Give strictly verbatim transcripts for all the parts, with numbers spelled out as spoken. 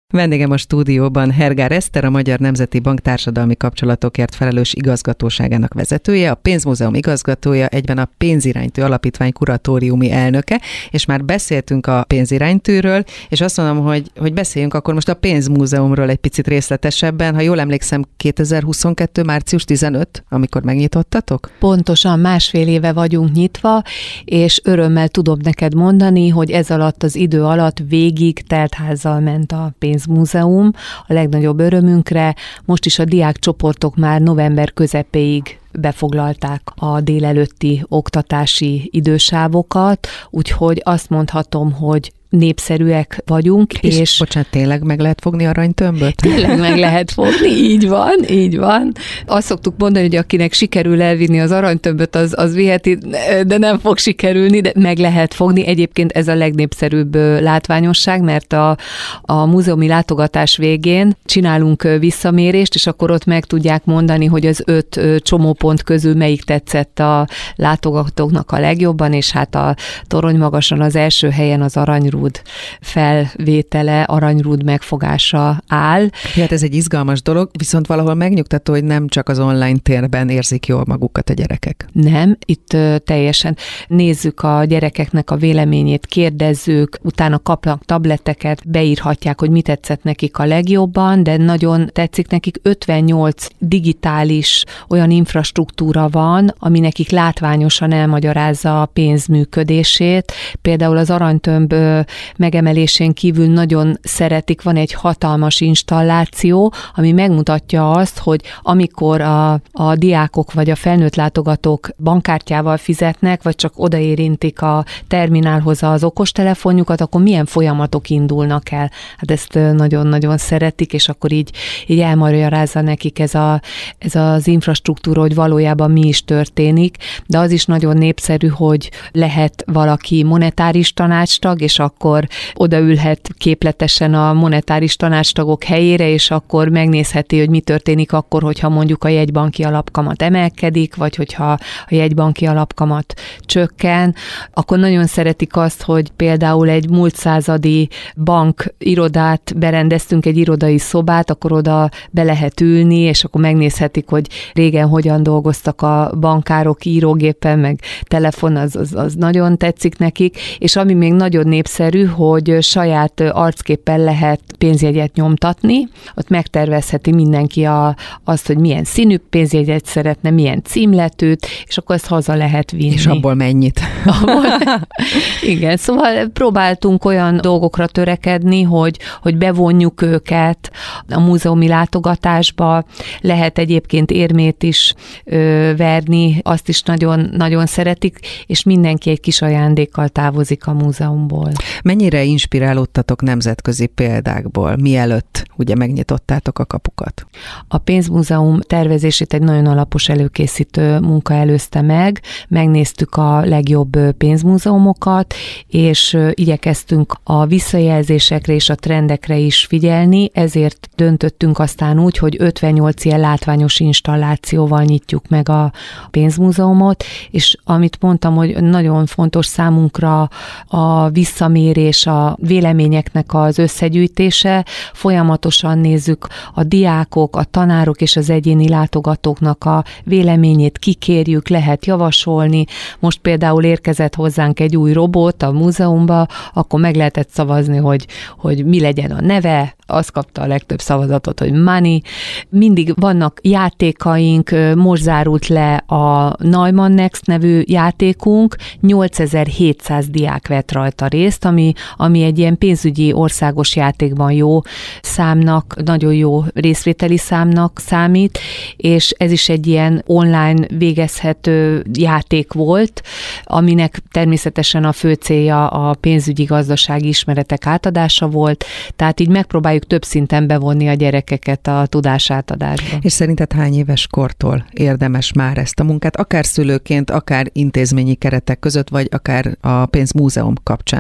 Vendégem a stúdióban Hergár Eszter, a Magyar Nemzeti Bank társadalmi kapcsolatokért felelős igazgatóságának vezetője, a Pénzmúzeum igazgatója, egyben a Pénziránytű Alapítvány kuratóriumi elnöke, és már beszéltünk a Pénziránytűről, és azt mondom, hogy, hogy beszéljünk akkor most a Pénzmúzeumról egy picit részletesebben. Ha jól emlékszem, kétezer-huszonkettő. március tizenötödike, amikor megnyitottatok? Pontosan másfél éve vagyunk nyitva, és örömmel tudom neked mondani, hogy ez alatt az idő alatt végig teltházzal ment a Pénzmúzeum, a legnagyobb örömünkre. Most is a diákcsoportok már november közepéig befoglalták a délelőtti oktatási idősávokat, úgyhogy azt mondhatom, hogy népszerűek vagyunk. És, és bocsánat, tényleg meg lehet fogni aranytömböt? Tényleg meg lehet fogni, így van, így van. Azt szoktuk mondani, hogy akinek sikerül elvinni az aranytömböt, az, az viheti, de nem fog sikerülni, de meg lehet fogni. Egyébként ez a legnépszerűbb látványosság, mert a, a múzeumi látogatás végén csinálunk visszamérést, és akkor ott meg tudják mondani, hogy az öt csomópont közül melyik tetszett a látogatóknak a legjobban, és hát a Toronymagason az első helyen az Aranyrúd felvétele, Aranyrúd megfogása áll. Hát ez egy izgalmas dolog, viszont valahol megnyugtató, hogy nem csak az online térben érzik jól magukat a gyerekek. Nem, itt uh, teljesen nézzük a gyerekeknek a véleményét, kérdezzük, utána kapnak tableteket, beírhatják, hogy mi tetszett nekik a legjobban, de nagyon tetszik nekik. ötvennyolc digitális olyan infrastruktúra van, ami nekik látványosan elmagyarázza a pénz működését. Például az aranytömb megemelésén kívül nagyon szeretik, van egy hatalmas installáció, ami megmutatja azt, hogy amikor a, a diákok vagy a felnőtt látogatók bankkártyával fizetnek, vagy csak odaérintik a terminálhoz az okostelefonjukat, akkor milyen folyamatok indulnak el. Hát ezt nagyon-nagyon szeretik, és akkor így, így elmagyarázza nekik ez, a, ez az infrastruktúra, hogy valójában mi is történik, de az is nagyon népszerű, hogy lehet valaki monetáris tanácstag, és akkor odaülhet képletesen a monetáris tanácstagok helyére, és akkor megnézheti, hogy mi történik akkor, hogyha mondjuk a jegybanki alapkamat emelkedik, vagy hogyha a jegybanki alapkamat csökken. Akkor nagyon szeretik azt, hogy például egy múlt századi bank irodát berendeztünk, egy irodai szobát, akkor oda be lehet ülni, és akkor megnézhetik, hogy régen hogyan dolgoztak a bankárok írógépen, meg telefon, az, az, az nagyon tetszik nekik, és ami még nagyon népszerű, hogy saját arcképpel lehet pénzjegyet nyomtatni, ott megtervezheti mindenki a, azt, hogy milyen színű pénzjegyet szeretne, milyen címletűt, és akkor ezt haza lehet vinni. És abból mennyit? Abból, igen, szóval próbáltunk olyan dolgokra törekedni, hogy, hogy bevonjuk őket a múzeumi látogatásba, lehet egyébként érmét is ö, verni, azt is nagyon, nagyon szeretik, és mindenki egy kis ajándékkal távozik a múzeumból. Mennyire inspirálódtatok nemzetközi példákból, mielőtt ugye megnyitottátok a kapukat? A Pénzmúzeum tervezését egy nagyon alapos előkészítő munka előzte meg, megnéztük a legjobb pénzmúzeumokat, és igyekeztünk a visszajelzésekre és a trendekre is figyelni, ezért döntöttünk aztán úgy, hogy ötvennyolc ilyen látványos installációval nyitjuk meg a pénzmúzeumot, és amit mondtam, hogy nagyon fontos számunkra a visszamérés, a véleményeknek az összegyűjtése, folyamatosan nézzük a diákok, a tanárok és az egyéni látogatóknak a véleményét, kikérjük, lehet javasolni. Most például érkezett hozzánk egy új robot a múzeumba, akkor meg lehetett szavazni, hogy, hogy mi legyen a neve, az kapta a legtöbb szavazatot, hogy Money. Mindig vannak játékaink, most zárult le a Neumann Next nevű játékunk, nyolcezer-hétszáz diák vett rajta részt, ami, ami egy ilyen pénzügyi országos játékban jó számnak, nagyon jó részvételi számnak számít, és ez is egy ilyen online végezhető játék volt, aminek természetesen a fő célja a pénzügyi gazdasági ismeretek átadása volt, tehát így megpróbáljuk több szinten bevonni a gyerekeket a tudásátadásba. És szerinted hány éves kortól érdemes már ezt a munkát, akár szülőként, akár intézményi keretek között, vagy akár a Pénzmúzeum kapcsán ezt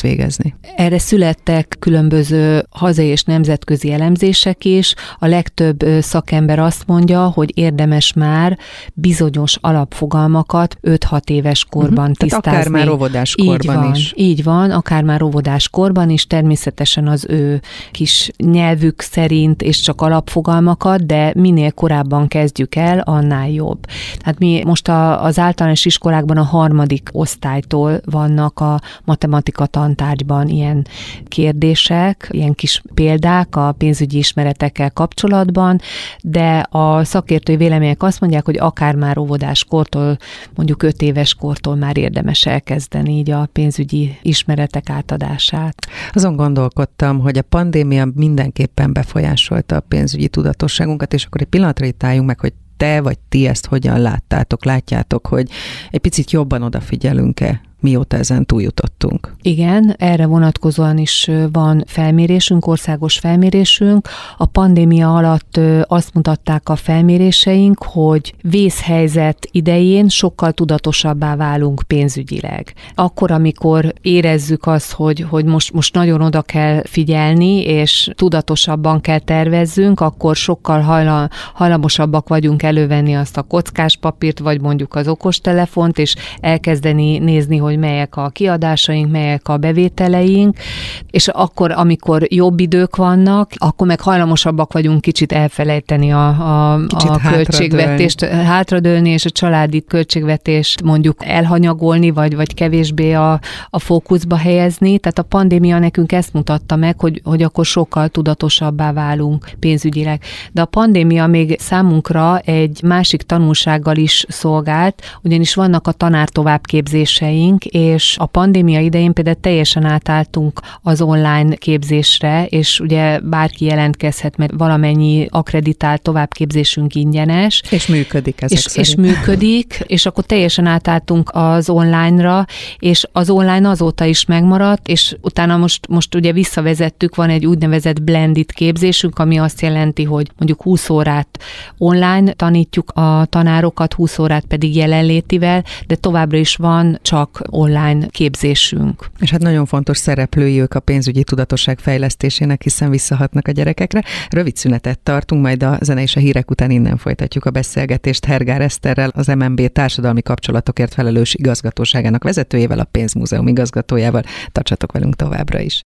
ezt végezni? Erre születtek különböző hazai és nemzetközi elemzések is. A legtöbb szakember azt mondja, hogy érdemes már bizonyos alapfogalmakat öt-hat éves korban uh-huh. tisztázni. Tehát akár már óvodáskorban így van, is. Így van, akár már óvodáskorban is, természetesen az ő kis nyelvük szerint, és csak alapfogalmakat, de minél korábban kezdjük el, annál jobb. Tehát mi most a, az általános iskolákban a harmadik osztálytól vannak a matematika tantárgyban ilyen kérdések, ilyen kis példák a pénzügyi ismeretekkel kapcsolatban, de a szakértői vélemények azt mondják, hogy akár már óvodáskortól, mondjuk öt éves kortól már érdemes elkezdeni így a pénzügyi ismeretek átadását. Azon gondolkodtam, hogy a pandémia mindenképpen befolyásolta a pénzügyi tudatosságunkat, és akkor egy pillanatra itt álljunk meg, hogy te vagy ti ezt hogyan láttátok, látjátok, hogy egy picit jobban odafigyelünk-e, mióta ezen túljutottunk? Igen, erre vonatkozóan is van felmérésünk, országos felmérésünk. A pandémia alatt azt mutatták a felméréseink, hogy vészhelyzet idején sokkal tudatosabbá válunk pénzügyileg. Akkor, amikor érezzük azt, hogy, hogy most, most nagyon oda kell figyelni, és tudatosabban kell tervezzünk, akkor sokkal hajla, hajlamosabbak vagyunk elővenni azt a kockás papírt, vagy mondjuk az okostelefont, és elkezdeni nézni, hogy melyek a kiadásaink, melyek a bevételeink, és akkor, amikor jobb idők vannak, akkor meg hajlamosabbak vagyunk kicsit elfelejteni a, a, a költségvetést, hátradőlni, és a családi költségvetést mondjuk elhanyagolni, vagy, vagy kevésbé a, a fókuszba helyezni. Tehát a pandémia nekünk ezt mutatta meg, hogy, hogy akkor sokkal tudatosabbá válunk pénzügyileg. De a pandémia még számunkra egy másik tanulsággal is szolgált, ugyanis vannak a tanár továbbképzéseink, és a pandémia idején például teljesen átálltunk az online képzésre, és ugye bárki jelentkezhet, mert valamennyi akkreditált továbbképzésünk ingyenes. És működik ezek és, szerint. És működik, és akkor teljesen átálltunk az online-ra, és az online azóta is megmaradt, és utána most, most ugye visszavezettük, van egy úgynevezett blended képzésünk, ami azt jelenti, hogy mondjuk húsz órát online tanítjuk a tanárokat, húsz órát pedig jelenlétivel, de továbbra is van csak online képzésünk. És hát nagyon fontos szereplői ők a pénzügyi tudatosság fejlesztésének, hiszen visszahatnak a gyerekekre. Rövid szünetet tartunk, majd a zene és a hírek után innen folytatjuk a beszélgetést Hergár Eszterrel, az em en bé társadalmi kapcsolatokért felelős igazgatóságának vezetőjével, a Pénzmúzeum igazgatójával. Tartsatok velünk továbbra is.